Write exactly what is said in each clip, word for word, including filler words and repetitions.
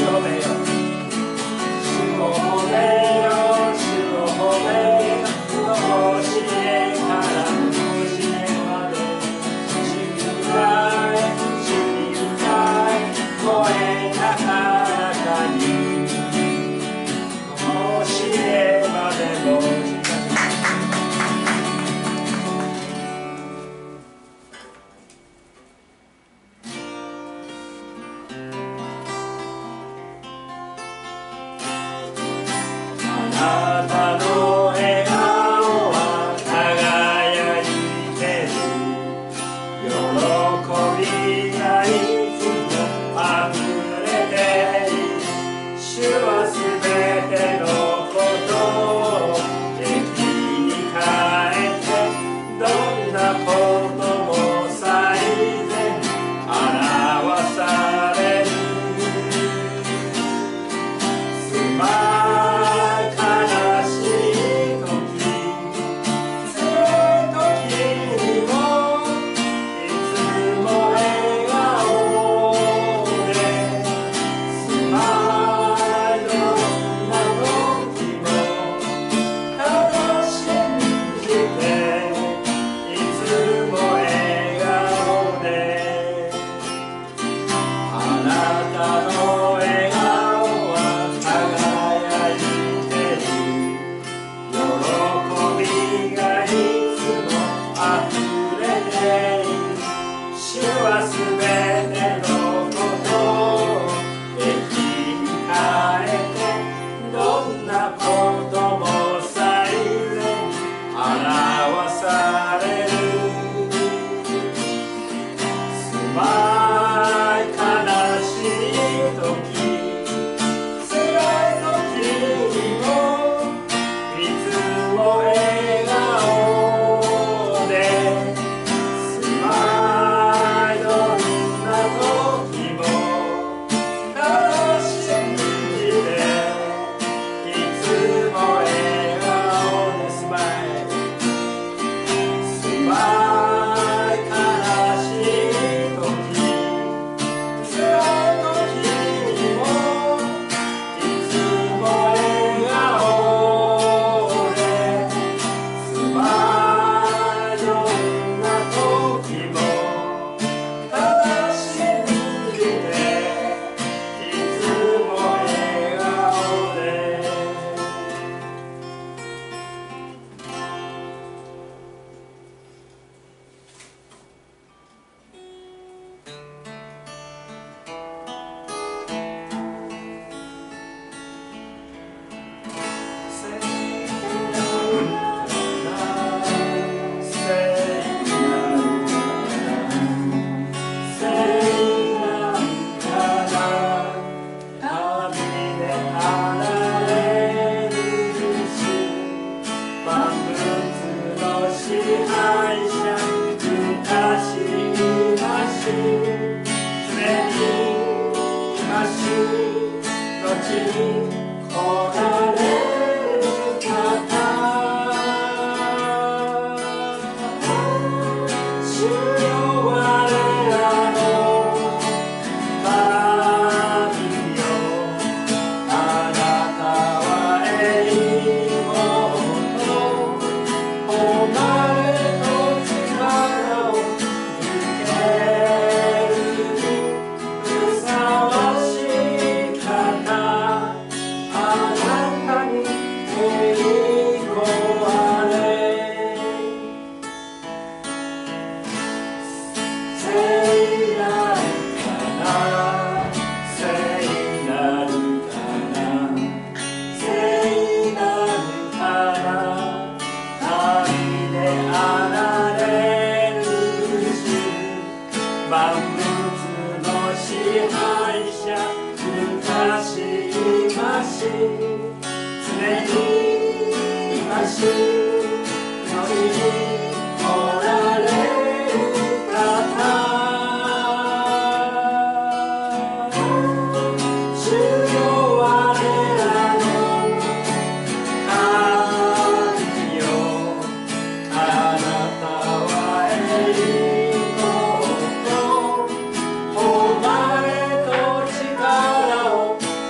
「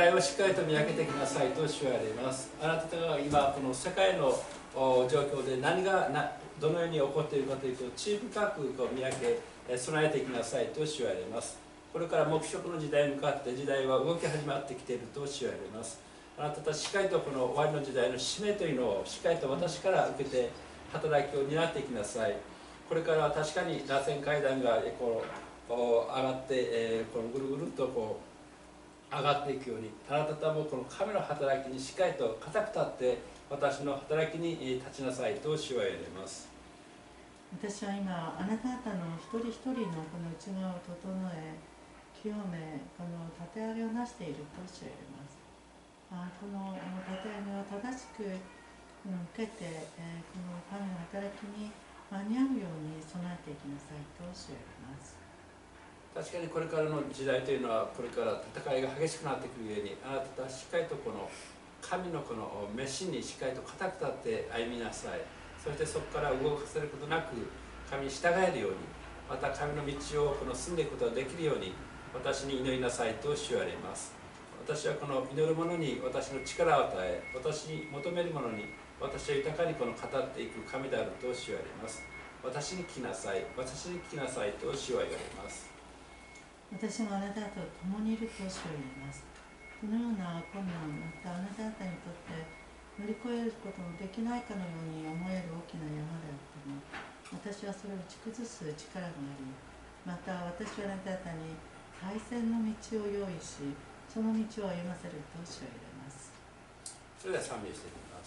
代をしっかりと見分けてきなさいと主は言われます。あなたが今この世界の状況で何がなどのように起こっているかというと、注意深くこう見分け備えていきなさいと主は言われます。これから黙食の時代に向かって時代は動き始まってきていると主は言われます。あなたたちしっかりとこの終わりの時代の使命というのをしっかりと私から受けて働きを担っていきなさい。これからは確かに螺旋階段がこう上がって、えー、このぐるぐるとこう上がっていくように、あなた方もこの神の働きにしっかりと固く立って私の働きに立ちなさいと主は言われます。 私は今あなた方の一人一人のこの内側を整え清め、この立て上げをなしていると主は言われます。あこの立て上げを正しく受けて、えー、この神の働きに間に合うように備えていきなさいと主は言われます。 確かにこれからの時代というのはこれから戦いが激しくなってくるように、あなたはしっかりとこの神のこの召しにしっかりと固く立って歩みなさい。そしてそこから動かせることなく神に従えるように、また神の道をこの進んでいくことができるように私に祈りなさいと主は言われます。私はこの祈る者に私の力を与え、私に求める者に私は豊かにこの語っていく神であると主は言われます。私に聞きなさい、私に聞きなさいと主は言われます。 私もあなたと共にいると主は言います。このような困難、またあなた方にとって乗り越えることのできないかのように思える大きな山であっても、私はそれを打ち崩す力があり、また私はあなた方に最善の道を用意し、その道を歩ませると主は言われます。 それでは賛美していきます。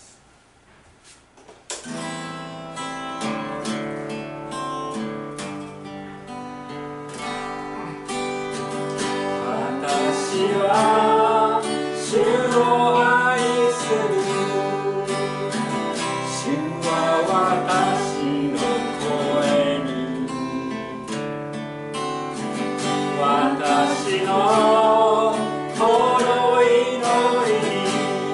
私は主を愛する。主は私の声に、私のこの祈りに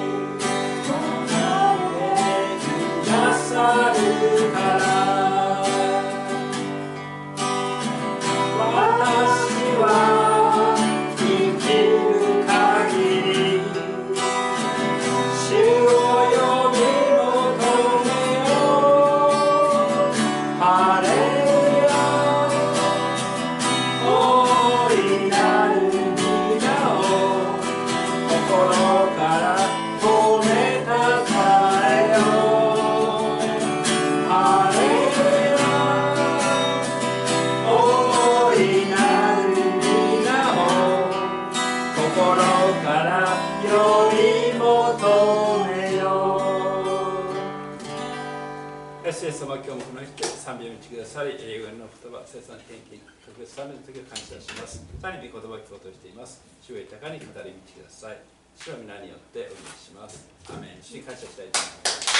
応えてくださるから。私はイエス様、今日もこの日で賛美を導きくださり、英語の言葉、聖書の献金、特別賛美の時を感謝します。さらに御言葉を聞こうとしています。主を豊かに語り導きください。主は皆によってお願いします。アーメン。主に感謝したいと思います。